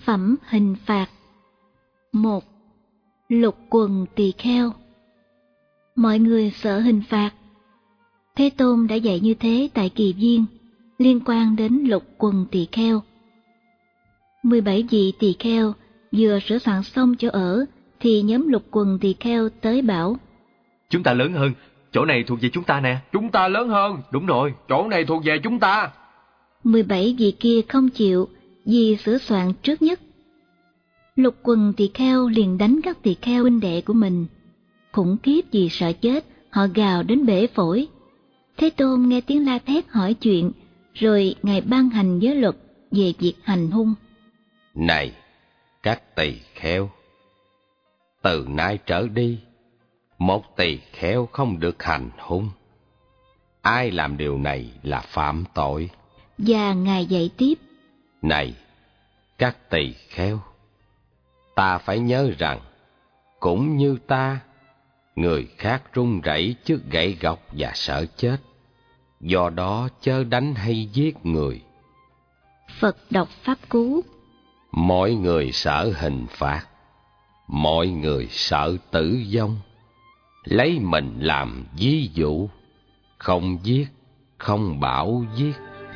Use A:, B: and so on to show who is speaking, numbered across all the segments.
A: Phẩm hình phạt. 1. Lục quần tỳ kheo. Mọi người sợ hình phạt. Thế Tôn đã dạy như thế tại Kỳ Viên, liên quan đến lục quần tỳ kheo. 17 vị tỳ kheo vừa sửa soạn xong chỗ ở, thì nhóm lục quần tỳ kheo tới bảo:
B: Chúng ta lớn hơn, chỗ này thuộc về chúng ta nè.
C: Chúng ta lớn hơn, đúng rồi, chỗ này thuộc về chúng ta.
A: 17 vị kia không chịu, vì sửa soạn trước nhất. Lục quần tỳ kheo liền đánh các tỳ kheo huynh đệ của mình. Khủng khiếp vì sợ chết, họ gào đến bể phổi. Thế Tôn nghe tiếng la thét hỏi chuyện, rồi Ngài ban hành giới luật về việc hành hung.
D: Này, các tỳ kheo, từ nay trở đi, một tỳ kheo không được hành hung. Ai làm điều này là phạm tội.
A: Và Ngài dạy tiếp:
D: Này, các tỳ kheo, ta phải nhớ rằng, cũng như ta, người khác run rẩy trước gậy gộc và sợ chết. Do đó chớ đánh hay giết người.
A: Phật đọc pháp cú.
D: Mọi người sợ hình phạt, mọi người sợ tử vong. Lấy mình làm ví dụ, không giết, không bảo giết.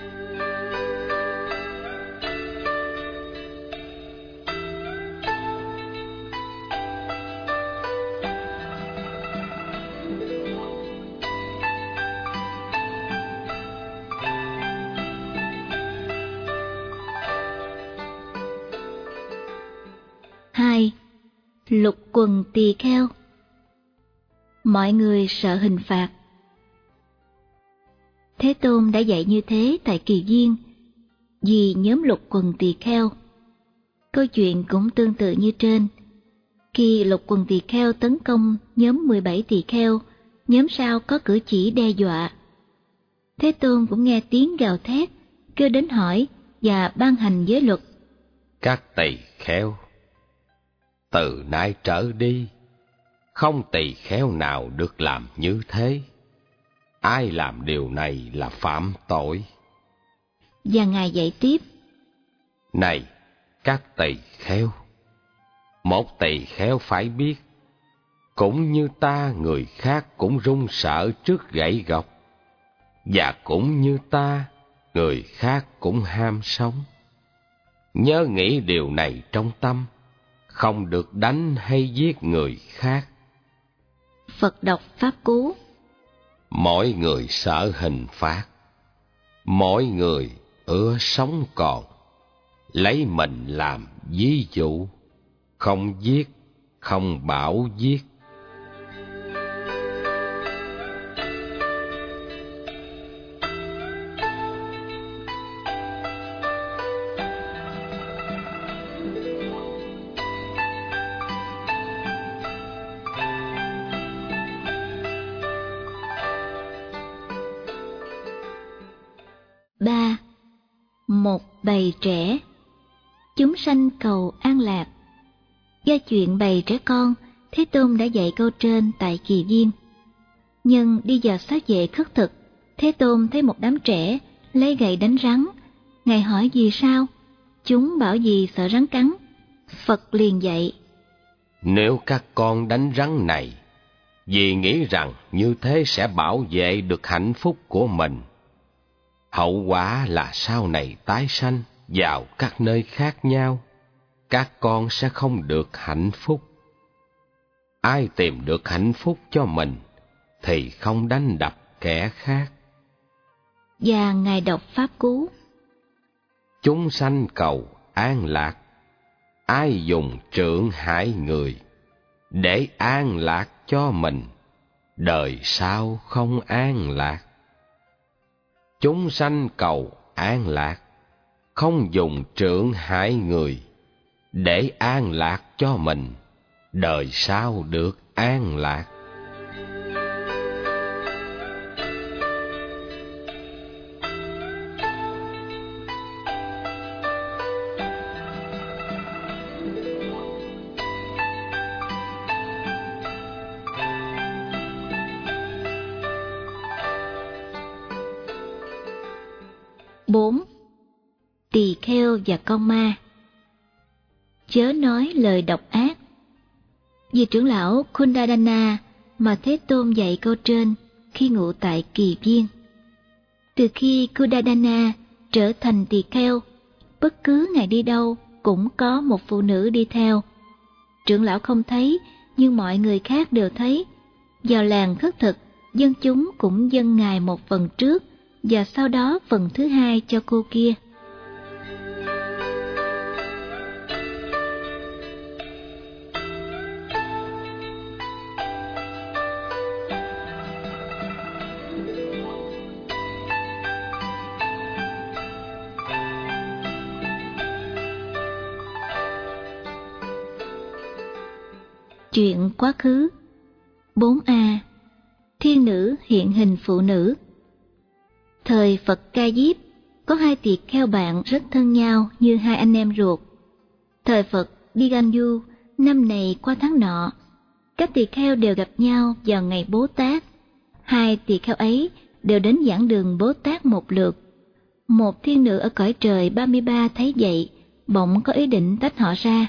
A: Lục quần tỳ kheo. Mọi người sợ hình phạt. Thế Tôn đã dạy như thế tại Kỳ Viên, vì nhóm lục quần tỳ kheo. Câu chuyện cũng tương tự như trên. Khi lục quần tỳ kheo tấn công nhóm 17 tỳ kheo, nhóm sau có cử chỉ đe dọa. Thế Tôn cũng nghe tiếng gào thét, kêu đến hỏi và ban hành giới luật.
D: Các tỳ kheo, từ nay trở đi, không tỳ kheo nào được làm như thế. Ai làm điều này là phạm tội.
A: Và Ngài dạy tiếp:
D: Này, các tỳ kheo, một tỳ kheo phải biết, cũng như ta, người khác cũng run sợ trước gậy gộc, và cũng như ta, người khác cũng ham sống. Nhớ nghĩ điều này trong tâm, không được đánh hay giết người khác.
A: Phật đọc pháp cú.
D: Mọi người sợ hình phạt, mọi người ưa sống còn. Lấy mình làm ví dụ, không giết, không bảo giết.
A: Một bầy trẻ. Chúng sanh cầu an lạc. Do chuyện bầy trẻ con, Thế Tôn đã dạy câu trên tại Kỳ Viên. Nhưng đi vào xá vệ khất thực, Thế Tôn thấy một đám trẻ lấy gậy đánh rắn. Ngài hỏi vì sao? Chúng bảo vì sợ rắn cắn. Phật liền dạy:
D: Nếu các con đánh rắn này, vì nghĩ rằng như thế sẽ bảo vệ được hạnh phúc của mình, hậu quả là sau này tái sanh vào các nơi khác nhau, các con sẽ không được hạnh phúc. Ai tìm được hạnh phúc cho mình thì không đánh đập kẻ khác.
A: Và Ngài đọc pháp cú.
D: Chúng sanh cầu an lạc, ai dùng trượng hại người, để an lạc cho mình, đời sau không an lạc. Chúng sanh cầu an lạc, không dùng trượng hại người, để an lạc cho mình, đời sau được an lạc.
A: Tỳ kheo và con ma. chớ nói lời độc ác. Vì trưởng lão Kundadana mà Thế Tôn dạy câu trên khi ngụ tại Kỳ Viên. Từ khi Kundadana trở thành tỳ kheo, bất cứ ngài đi đâu cũng có một phụ nữ đi theo. Trưởng lão không thấy, nhưng mọi người khác đều thấy. Vào làng khất thực, dân chúng cũng dâng ngài một phần trước, và sau đó phần thứ hai cho cô kia. Chuyện quá khứ 4A. Thiên nữ hiện hình phụ nữ. Thời Phật Ca Diếp, có hai tỳ kheo bạn rất thân nhau như hai anh em ruột. Thời Phật Diganyu, năm này qua tháng nọ, các tỳ kheo đều gặp nhau vào ngày Bố Tát. Hai tỳ kheo ấy đều đến giảng đường Bố Tát một lượt. Một thiên nữ ở cõi trời 33 thấy vậy, bỗng có ý định tách họ ra.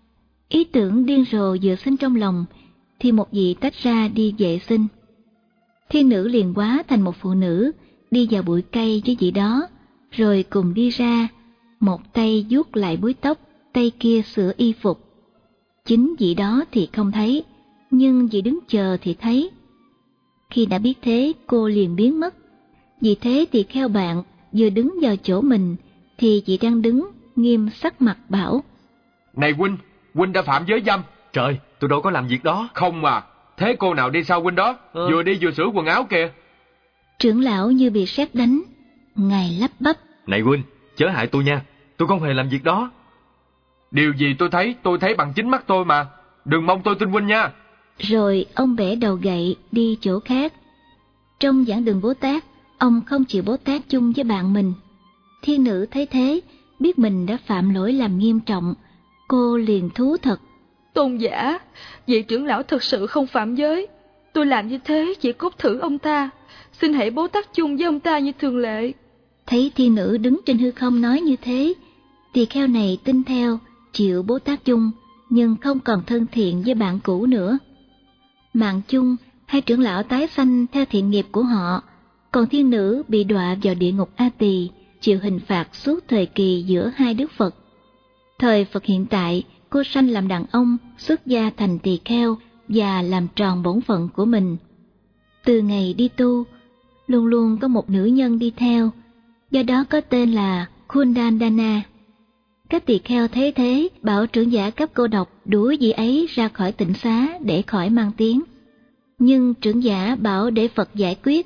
A: Ý tưởng điên rồ vừa sinh trong lòng, thì một vị tách ra đi vệ sinh. Thiên nữ liền hóa thành một phụ nữ, đi vào bụi cây với vị đó, rồi cùng đi ra, một tay vuốt lại búi tóc, tay kia sửa y phục. Chính vị đó thì không thấy, nhưng vị đứng chờ thì thấy. Khi đã biết thế, cô liền biến mất. Vì thế tỳ kheo bạn vừa đứng vào chỗ mình, thì vị đang đứng nghiêm sắc mặt bảo:
C: Này huynh đã phạm giới dâm.
B: Trời, tôi đâu có làm việc đó.
C: Không mà, thế cô nào đi sau huynh đó? Vừa đi vừa sửa quần áo kìa.
A: Trưởng lão như bị sét đánh, ngài lắp bắp:
B: Này huynh, chớ hại tôi nha, tôi không hề làm việc đó.
C: Điều gì tôi thấy bằng chính mắt tôi mà. Đừng mong tôi tin huynh nha.
A: Rồi ông bẻ đầu gậy đi chỗ khác. Trong giảng đường Bố Tát, ông không chịu Bố Tát chung với bạn mình. Thiên nữ thấy thế, biết mình đã phạm lỗi làm nghiêm trọng, cô liền thú thật:
E: Tôn giả, vị trưởng lão thực sự không phạm giới. Tôi làm như thế chỉ cốt thử ông ta. Xin hãy Bố Tát chung với ông ta như thường lệ.
A: Thấy thiên nữ đứng trên hư không nói như thế, tỳ kheo này tin theo, chịu Bố Tát chung, nhưng không còn thân thiện với bạn cũ nữa. Mạng chung, hai trưởng lão tái sanh theo thiện nghiệp của họ, còn thiên nữ bị đọa vào địa ngục A Tỳ, chịu hình phạt suốt thời kỳ giữa hai Đức Phật. Thời Phật hiện tại, cô sanh làm đàn ông, xuất gia thành tỳ kheo và làm tròn bổn phận của mình. Từ ngày đi tu, luôn luôn có một nữ nhân đi theo, do đó có tên là Kundadana. Các tỳ kheo thấy thế, bảo trưởng giả cấp cô độc đuổi vị ấy ra khỏi tịnh xá để khỏi mang tiếng. Nhưng trưởng giả bảo để Phật giải quyết.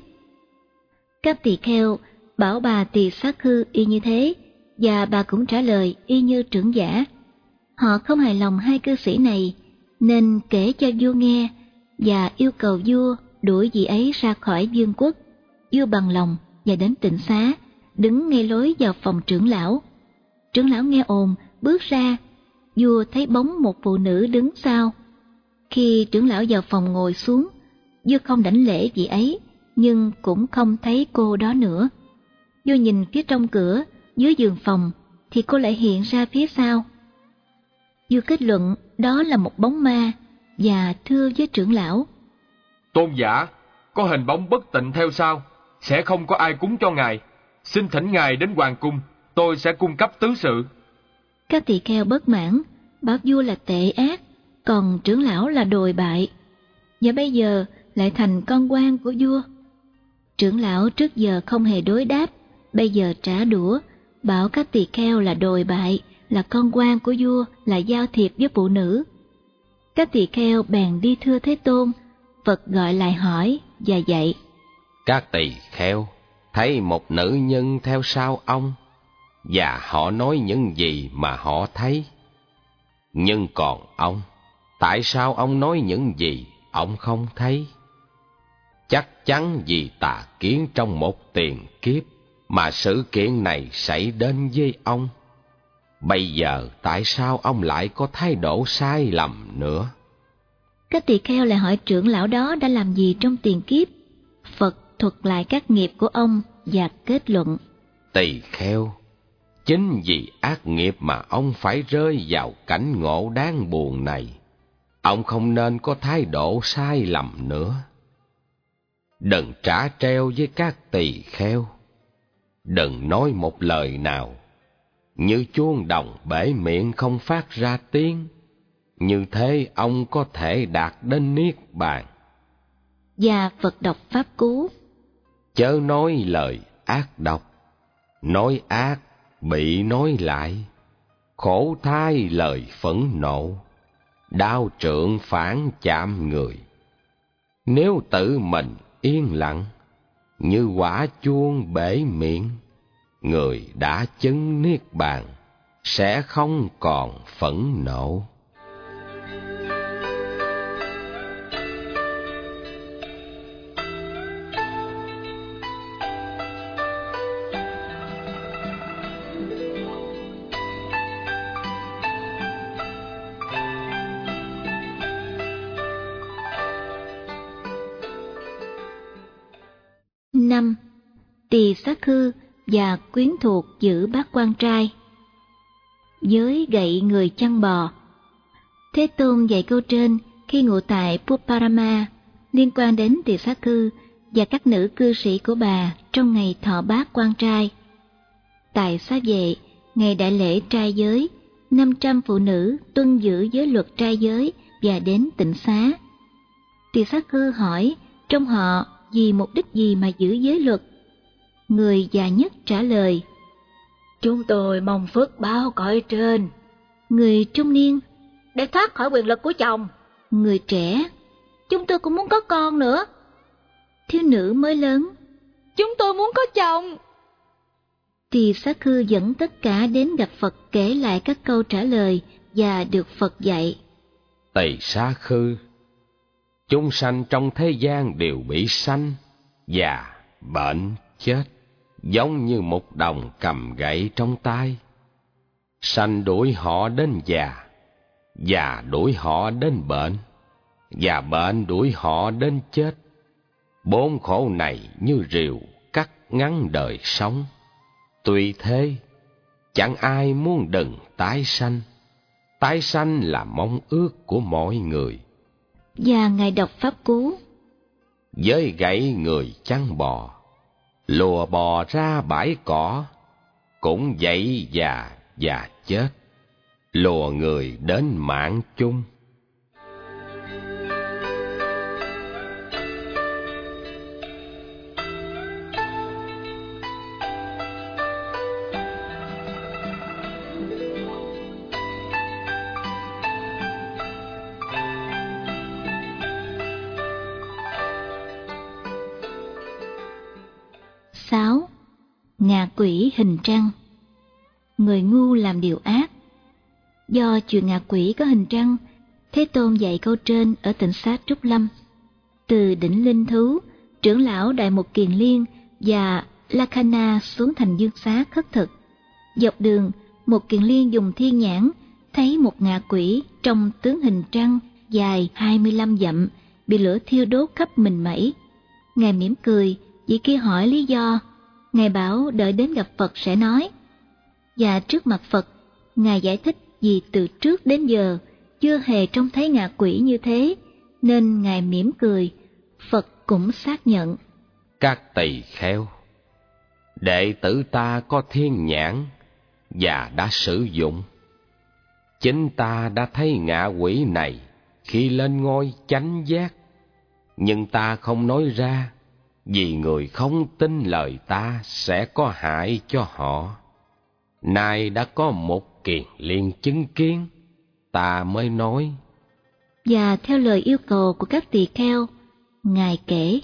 A: Các tỳ kheo bảo bà Tỳ Sát Khư y như thế, và bà cũng trả lời y như trưởng giả. Họ không hài lòng hai cư sĩ này, nên kể cho vua nghe và yêu cầu vua đuổi vị ấy ra khỏi vương quốc. Vua bằng lòng và đến tịnh xá, đứng ngay lối vào phòng trưởng lão. Trưởng lão nghe ồn, bước ra. Vua thấy bóng một phụ nữ đứng sau. Khi trưởng lão vào phòng ngồi xuống, vua không đảnh lễ vị ấy, nhưng cũng không thấy cô đó nữa. Vua nhìn phía trong cửa, dưới giường phòng, thì cô lại hiện ra phía sau. Vua kết luận đó là một bóng ma, và thưa với trưởng lão:
C: Tôn giả, có hình bóng bất tịnh theo sau, sẽ không có ai cúng cho ngài. Xin thỉnh ngài đến hoàng cung, tôi sẽ cung cấp tứ sự.
A: Các tỳ kheo bất mãn, bảo vua là tệ ác, còn trưởng lão là đồi bại, và bây giờ lại thành con quan của vua. Trưởng lão trước giờ không hề đối đáp, bây giờ trả đũa, bảo các tỳ kheo là đồi bại, là con quan của vua, là giao thiệp với phụ nữ. Các tỳ kheo bèn đi thưa Thế Tôn. Phật gọi lại hỏi và dạy:
D: Các tỳ kheo thấy một nữ nhân theo sau ông, và họ nói những gì mà họ thấy. Nhưng còn ông, tại sao ông nói những gì ông không thấy? Chắc chắn vì tà kiến trong một tiền kiếp mà sự kiện này xảy đến với ông. Bây giờ tại sao ông lại có thái độ sai lầm nữa?
A: Các tỳ kheo lại hỏi trưởng lão đó đã làm gì trong tiền kiếp. Phật thuật lại các nghiệp của ông và kết luận:
D: Tỳ kheo, Chính vì ác nghiệp mà ông phải rơi vào cảnh ngộ đáng buồn này. Ông không nên có thái độ sai lầm nữa. Đừng trả treo với các tỳ kheo. Đừng nói một lời nào. Như chuông đồng bể miệng không phát ra tiếng. Như thế ông có thể đạt đến niết bàn.
A: Và Phật đọc pháp cú:
D: Chớ nói lời ác độc. Nói ác bị nói lại. Khổ thay lời phẫn nộ. Đao trượng phản chạm người. Nếu tự mình yên lặng, như quả chuông bể miệng, người đã chứng niết bàn sẽ không còn phẫn nộ.
A: Năm, Tỳ Xá Khư và quyến thuộc giữ bát quan trai. Với gậy người chăn bò. Thế Tôn dạy câu trên khi ngụ tại Puparama liên quan đến Tỳ Xá Khư và các nữ cư sĩ của bà trong ngày thọ bát quan trai. Tại Xá Vệ, ngày đại lễ trai giới, 500 phụ nữ tuân giữ giới luật trai giới và đến tịnh xá. Tỳ Xá Khư hỏi trong họ vì mục đích gì mà giữ giới luật? Người già nhất trả lời: Chúng tôi mong phước báo cõi trên. Người trung niên: Để thoát khỏi quyền lực của chồng. Người trẻ: Chúng tôi cũng muốn có con nữa. Thiếu nữ mới lớn: Chúng tôi muốn có chồng. Tỳ Xá Khư dẫn tất cả đến gặp Phật kể lại các câu trả lời và được Phật dạy.
D: Tỳ Xá Khư, chúng sanh trong thế gian đều bị sanh, già, bệnh, chết, giống như một đồng cầm gậy trong tay. Sanh đuổi họ đến già, già đuổi họ đến bệnh, và bệnh đuổi họ đến chết. Bốn khổ này như rìu cắt ngắn đời sống. Tuy thế, chẳng ai muốn đừng tái sanh. Tái sanh là mong ước của mọi người.
A: Và Ngài đọc pháp cú:
D: Với gậy người chăn bò, lùa bò ra bãi cỏ, cũng vậy già và chết, lùa người đến mạng chung.
A: Ngạ quỷ hình trăng. Người ngu làm điều ác. Do chuyện ngạ quỷ có hình trăng, Thế Tôn dạy câu trên ở tịnh xá Trúc Lâm. Từ đỉnh Linh Thú, trưởng lão Đại Mục Kiền Liên và Lakkhana xuống thành Dương Xá khất thực. Dọc đường, Mục Kiền Liên dùng thiên nhãn thấy một ngạ quỷ trong tướng hình trăng dài 25 dặm, bị lửa thiêu đốt khắp mình mẩy. Ngài mỉm cười, vị kia hỏi lý do. Ngài bảo đợi đến gặp Phật sẽ nói. Và trước mặt Phật, Ngài giải thích vì từ trước đến giờ chưa hề trông thấy ngạ quỷ như thế, nên Ngài mỉm cười. Phật cũng xác nhận:
D: Các tỳ kheo, đệ tử ta có thiên nhãn và đã sử dụng. Chính ta đã thấy ngạ quỷ này khi lên ngôi chánh giác, nhưng ta không nói ra, vì người không tin lời ta sẽ có hại cho họ. Nay đã có một Kiền Liên chứng kiến, ta mới nói.
A: Và theo lời yêu cầu của các tỳ kheo, Ngài kể: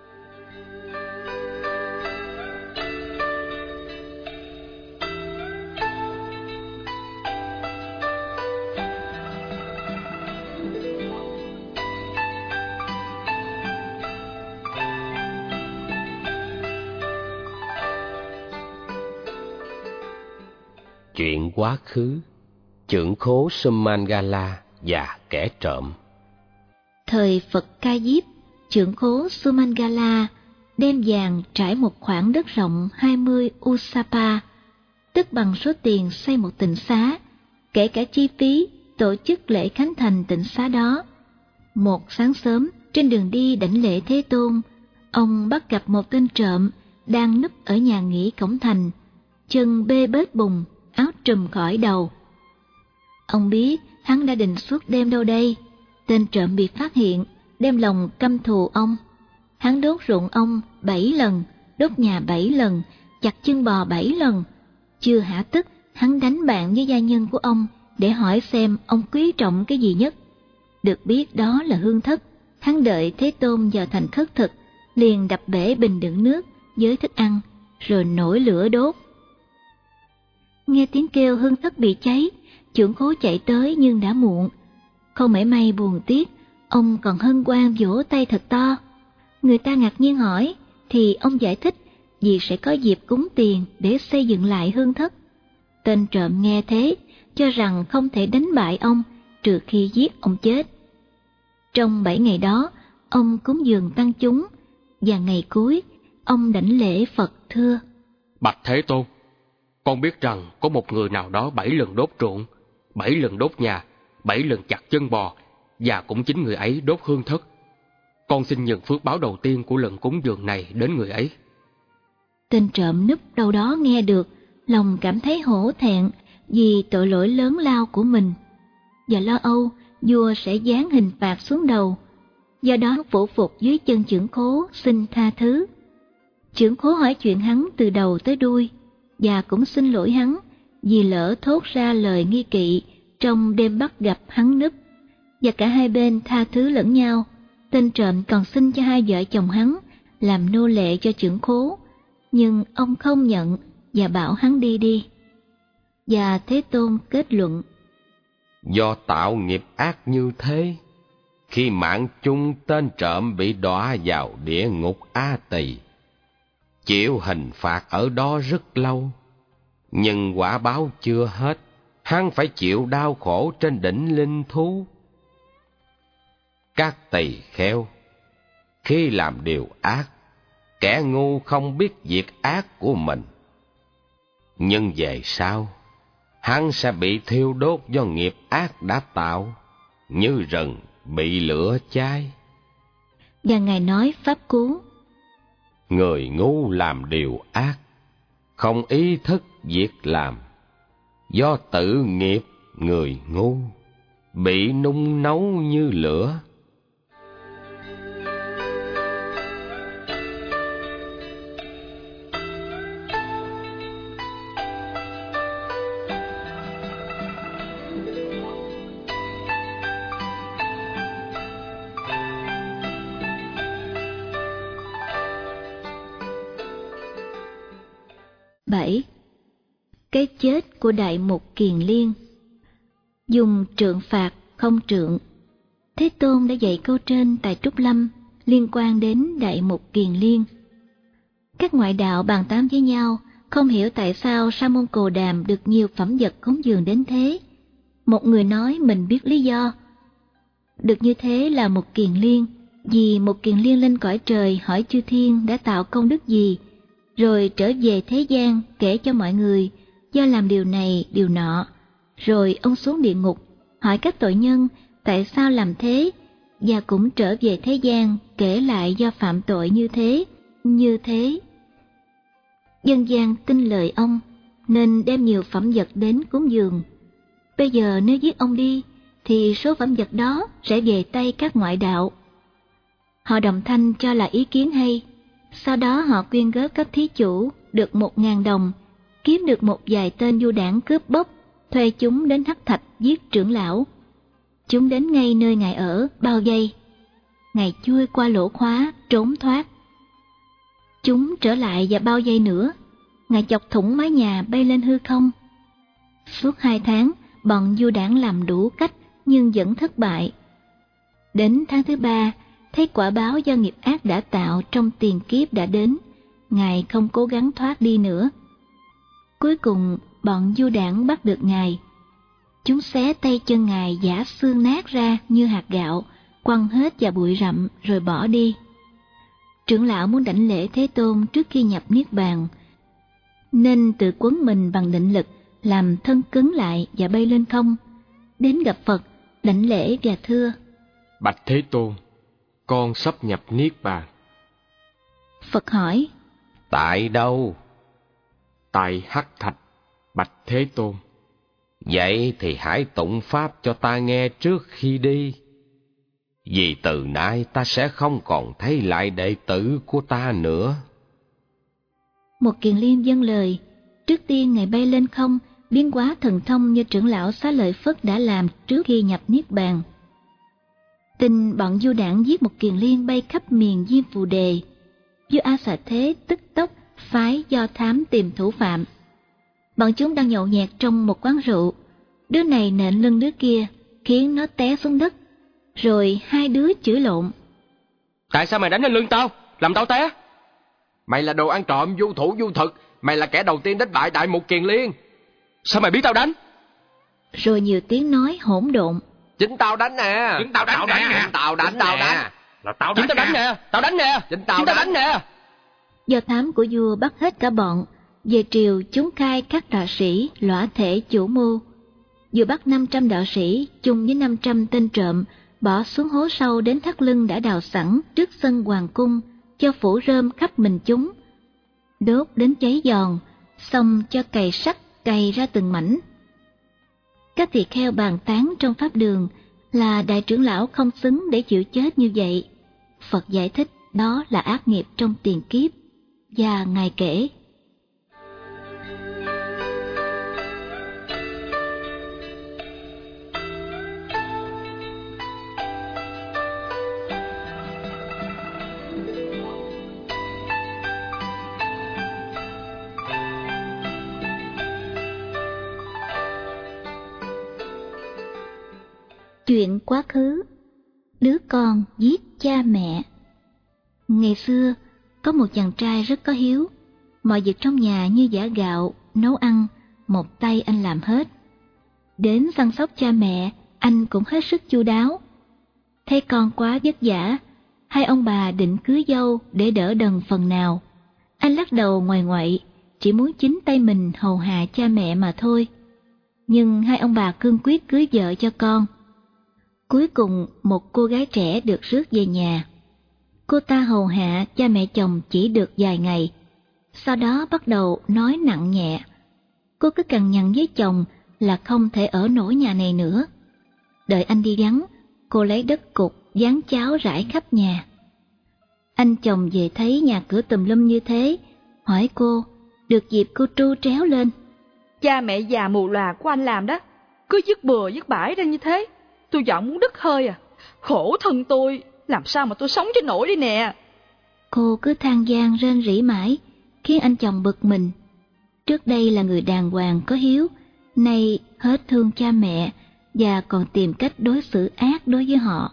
D: Chuyện quá khứ, trưởng khố Sumangala và kẻ trộm.
A: Thời Phật Ca Diếp, trưởng khố Sumangala đem vàng trải một khoảng đất rộng 20 usapa, tức bằng số tiền xây một tịnh xá, kể cả chi phí tổ chức lễ khánh thành tịnh xá đó. Một sáng sớm, trên đường đi đảnh lễ Thế Tôn, ông bắt gặp một tên trộm đang núp ở nhà nghỉ cổng thành, chân bê bết bùn, áo trùm khỏi đầu. Ông biết hắn đã định suốt đêm đâu đây. Tên trộm bị phát hiện, đem lòng căm thù ông. Hắn đốt ruộng ông 7 lần, đốt nhà 7 lần, chặt chân bò 7 lần. Chưa hả tức, hắn đánh bạn với gia nhân của ông để hỏi xem ông quý trọng cái gì nhất. Được biết đó là hương thất. Hắn đợi Thế Tôn vào thành khất thực, liền đập bể bình đựng nước với thức ăn, rồi nổi lửa đốt. Nghe tiếng kêu hương thất bị cháy, trưởng khố chạy tới nhưng đã muộn. Không mảy may buồn tiếc, ông còn hân hoan vỗ tay thật to. Người ta ngạc nhiên hỏi, thì ông giải thích vì sẽ có dịp cúng tiền để xây dựng lại hương thất. Tên trộm nghe thế, cho rằng không thể đánh bại ông trừ khi giết ông chết. Trong 7 ngày đó, ông cúng dường tăng chúng, và ngày cuối, ông đảnh lễ Phật thưa:
F: Bạch Thế Tôn, con biết rằng có một người nào đó 7 lần đốt ruộng, 7 lần đốt nhà, 7 lần chặt chân bò, và cũng chính người ấy đốt hương thất. Con xin nhận phước báo đầu tiên của lần cúng dường này đến người ấy.
A: Tên trộm núp đâu đó nghe được, lòng cảm thấy hổ thẹn vì tội lỗi lớn lao của mình, và lo âu vua sẽ giáng hình phạt xuống đầu. Do đó phủ phục dưới chân chưởng khố xin tha thứ. Chưởng khố hỏi chuyện hắn từ đầu tới đuôi, và cũng xin lỗi hắn vì lỡ thốt ra lời nghi kỵ trong đêm bắt gặp hắn núp, và cả hai bên tha thứ lẫn nhau. Tên trộm còn xin cho hai vợ chồng hắn làm nô lệ cho chưởng khố, nhưng ông không nhận và bảo hắn đi đi. Và Thế Tôn kết luận:
D: Do tạo nghiệp ác như thế, khi mạng chung tên trộm bị đọa vào địa ngục A Tỳ, chịu hình phạt ở đó rất lâu, nhưng quả báo chưa hết, hắn phải chịu đau khổ trên đỉnh linh thú. Các tỳ kheo, khi làm điều ác, kẻ ngu không biết việc ác của mình, nhưng về sau hắn sẽ bị thiêu đốt do nghiệp ác đã tạo, như rừng bị lửa cháy.
A: Và Ngài nói pháp cú:
D: Người ngu làm điều ác, không ý thức việc làm, do tự nghiệp người ngu, bị nung nấu như lửa.
A: Cái chết của Đại Mục Kiền Liên. Dùng trượng phạt không trượng. Thế Tôn đã dạy câu trên tại Trúc Lâm liên quan đến Đại Mục Kiền Liên. Các ngoại đạo bàn tán với nhau, không hiểu tại sao Sa môn Cồ Đàm được nhiều phẩm vật cúng dường đến thế. Một người nói mình biết lý do. Được như thế là Mục Kiền Liên, vì Mục Kiền Liên lên cõi trời hỏi chư thiên đã tạo công đức gì, rồi trở về thế gian kể cho mọi người do làm điều này điều nọ. Rồi ông xuống địa ngục hỏi các tội nhân tại sao làm thế, và cũng trở về thế gian kể lại do phạm tội như thế. Dân gian tin lời ông nên đem nhiều phẩm vật đến cúng dường. Bây giờ nếu giết ông đi thì số phẩm vật đó sẽ về tay các ngoại đạo. Họ đồng thanh cho là ý kiến hay. Sau đó họ quyên góp cấp thí chủ được 1.000 đồng, kiếm được một vài tên du đảng cướp bóc, thuê chúng đến Hắc Thạch giết trưởng lão. Chúng đến ngay nơi Ngài ở, bao vây. Ngài chui qua lỗ khóa, trốn thoát. Chúng trở lại và bao vây nữa. Ngài chọc thủng mái nhà bay lên hư không. Suốt 2 tháng, bọn du đảng làm đủ cách nhưng vẫn thất bại. Đến tháng thứ 3, thấy quả báo do nghiệp ác đã tạo trong tiền kiếp đã đến, Ngài không cố gắng thoát đi nữa. Cuối cùng, bọn du đảng bắt được Ngài. Chúng xé tay chân Ngài giã xương nát ra như hạt gạo, quăng hết vào bụi rậm rồi bỏ đi. Trưởng lão muốn đảnh lễ Thế Tôn trước khi nhập Niết Bàn. nên tự quấn mình bằng định lực, làm thân cứng lại và bay lên không. Đến gặp Phật, đảnh lễ và thưa:
C: Bạch Thế Tôn, con sắp nhập Niết Bàn.
A: Phật hỏi:
D: Tại đâu?
C: Tại Hắc Thạch, bạch Thế Tôn.
D: Vậy thì hãy tụng pháp cho ta nghe trước khi đi. Vì từ nay ta sẽ không còn thấy lại đệ tử của ta nữa.
A: Một Kiền Liên vâng lời. Trước tiên Ngài bay lên không, biến hóa thần thông như trưởng lão Xá Lợi Phất đã làm trước khi nhập Niết Bàn. Tin bọn du đảng giết một Kiền Liên bay khắp miền Diêm Phù Đề. Vua A Xà Thế tức tốc phái Do Thám tìm thủ phạm. Bọn chúng đang nhậu nhẹt trong một quán rượu. Đứa này nện lưng đứa kia, khiến nó té xuống đất. Rồi hai đứa chửi lộn.
F: Tại sao mày đánh lên lưng tao, làm tao té?
C: Mày là đồ ăn trộm, du thủ du thực. Mày là kẻ đầu tiên đánh bại Đại Mục Kiền Liên.
F: Sao mày biết tao đánh?
A: Rồi nhiều tiếng nói hỗn độn.
C: Chính tao đánh nè.
B: Chính tao đánh nè.
C: Chính tao đánh nè.
B: Là tao
F: Chính tao đánh nè. Tao đánh nè.
C: Chính tao đánh
F: nè.
A: Do thám của vua bắt hết cả bọn. Về triều chúng khai các đạo sĩ lõa thể chủ mưu. Vua bắt 500 đạo sĩ chung với 500 tên trộm, bỏ xuống hố sâu đến thắt lưng đã đào sẵn trước sân hoàng cung, cho phủ rơm khắp mình chúng. Đốt đến cháy giòn, xong cho cày sắt cày ra từng mảnh. Các tỳ kheo bàn tán trong pháp đường là đại trưởng lão không xứng để chịu chết như vậy. Phật giải thích đó là ác nghiệp trong tiền kiếp, và Ngài kể: Chuyện quá khứ. Đứa con giết cha mẹ. Ngày xưa, có một chàng trai rất có hiếu. Mọi việc trong nhà như giã gạo, nấu ăn, một tay anh làm hết. Đến săn sóc cha mẹ, anh cũng hết sức chu đáo. Thấy con quá vất vả, hai ông bà định cưới dâu để đỡ đần phần nào. Anh lắc đầu ngoài ngoại, chỉ muốn chính tay mình hầu hạ cha mẹ mà thôi. Nhưng hai ông bà cương quyết cưới vợ cho con. Cuối cùng một cô gái trẻ được rước về nhà. Cô ta hầu hạ cha mẹ chồng chỉ được vài ngày, sau đó bắt đầu nói nặng nhẹ. Cô cứ cằn nhằn với chồng là không thể ở nổi nhà này nữa. Đợi anh đi vắng, cô lấy đất cục dán cháo rải khắp nhà. Anh chồng về thấy nhà cửa tùm lum như thế, hỏi cô, được dịp cô tru tréo lên:
E: Cha mẹ già mù lòa của anh làm đó, cứ dứt bừa dứt bãi ra như thế. Tôi giọng muốn đứt hơi à. Khổ thân tôi, làm sao mà tôi sống cho nổi đây nè.
A: Cô cứ than van rên rỉ mãi, khiến anh chồng bực mình. Trước đây là người đàng hoàng có hiếu, nay hết thương cha mẹ và còn tìm cách đối xử ác đối với họ.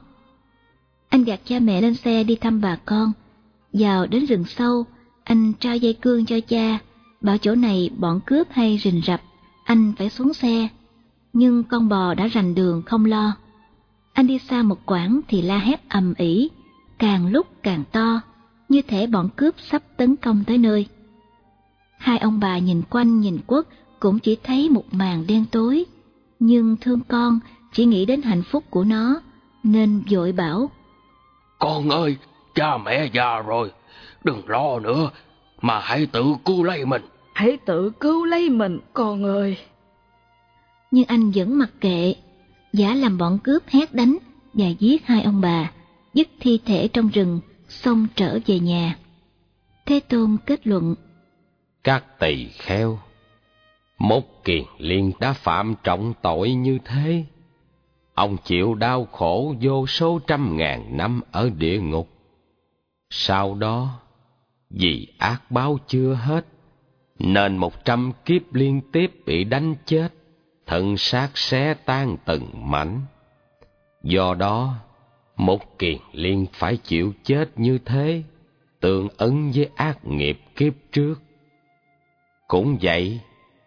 A: Anh gạt cha mẹ lên xe đi thăm bà con. Vào đến rừng sâu, anh trao dây cương cho cha, bảo chỗ này bọn cướp hay rình rập, anh phải xuống xe. Nhưng con bò đã rành đường không lo. Anh đi xa một quãng thì la hét ầm ĩ, càng lúc càng to, như thể bọn cướp sắp tấn công tới nơi. Hai ông bà nhìn quanh nhìn quất cũng chỉ thấy một màn đen tối, nhưng thương con chỉ nghĩ đến hạnh phúc của nó, nên vội bảo:
F: Con ơi, cha mẹ già rồi, đừng lo nữa, mà hãy tự cứu lấy mình.
E: Hãy tự cứu lấy mình, con ơi.
A: Nhưng anh vẫn mặc kệ, giả làm bọn cướp hét đánh và giết hai ông bà, dứt thi thể trong rừng, xong trở về nhà. Thế Tôn kết luận:
D: Các tỳ kheo, một Kiền Liên đã phạm trọng tội như thế. Ông chịu đau khổ vô số trăm ngàn năm ở địa ngục. Sau đó, vì ác báo chưa hết, nên 100 kiếp liên tiếp bị đánh chết, thân xác xé tan từng mảnh. Do đó, một Kiền Liên phải chịu chết như thế, tương ứng với ác nghiệp kiếp trước. Cũng vậy,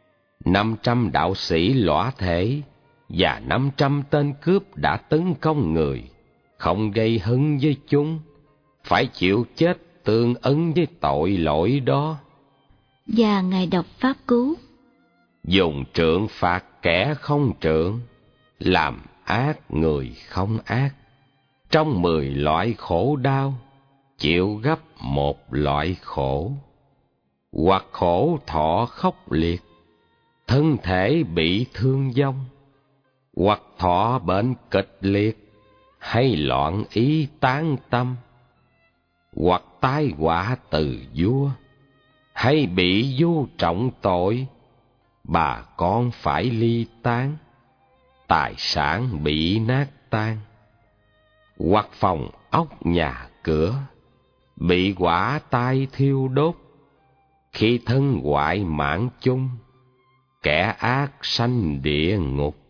D: 500 đạo sĩ lõa thể và 500 tên cướp đã tấn công người, không gây hấn với chúng, phải chịu chết tương ứng với tội lỗi đó.
A: và Ngài đọc pháp cứu.
D: Dùng trượng phạt kẻ không trượng, làm ác người không ác. Trong 10 loại khổ đau, chịu gấp một loại khổ. Hoặc khổ thọ khốc liệt, thân thể bị thương vong. Hoặc thọ bệnh kịch liệt, hay loạn ý tán tâm. Hoặc tai họa từ vua, hay bị vua trọng tội, bà con phải ly tán, tài sản bị nát tan. Hoặc phòng ốc nhà cửa, bị hỏa tai thiêu đốt, khi thân hoại mạng chung, kẻ ác sanh địa ngục.